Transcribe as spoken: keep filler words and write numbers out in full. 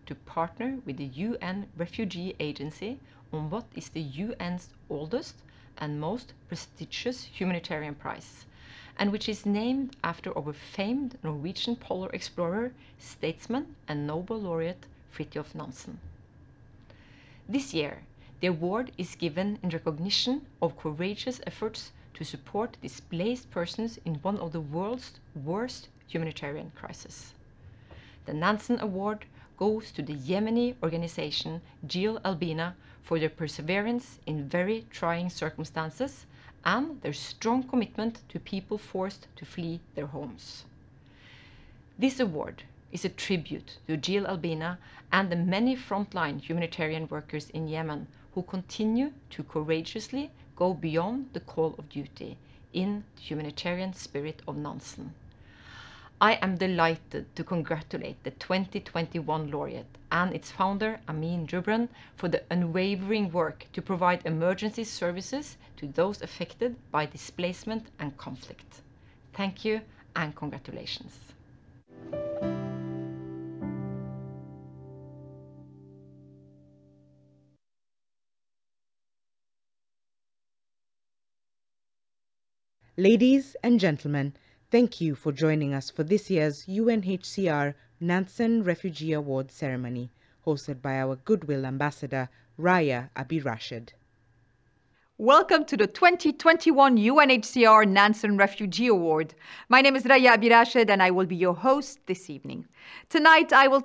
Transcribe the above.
to partner with the U N Refugee Agency on what is the U N's oldest and most prestigious humanitarian prize, and which is named after our famed Norwegian polar explorer, statesman, and Nobel laureate Fridtjof Nansen. This year, the award is given in recognition of courageous efforts to support displaced persons in one of the world's worst humanitarian crises. The Nansen Award goes to the Yemeni organization Jil Albina for their perseverance in very trying circumstances and their strong commitment to people forced to flee their homes. This award is a tribute to Jil Albina and the many frontline humanitarian workers in Yemen who continue to courageously go beyond the call of duty in the humanitarian spirit of Nansen. I am delighted to congratulate the twenty twenty-one laureate and its founder, Amin Jubran, for the unwavering work to provide emergency services to those affected by displacement and conflict. Thank you and congratulations. Ladies and gentlemen, thank you for joining us for this year's U N H C R Nansen Refugee Award ceremony, hosted by our Goodwill Ambassador, Raya Abirashid. Welcome to the twenty twenty-one U N H C R Nansen Refugee Award. My name is Raya Abirashid and I will be your host this evening. Tonight I will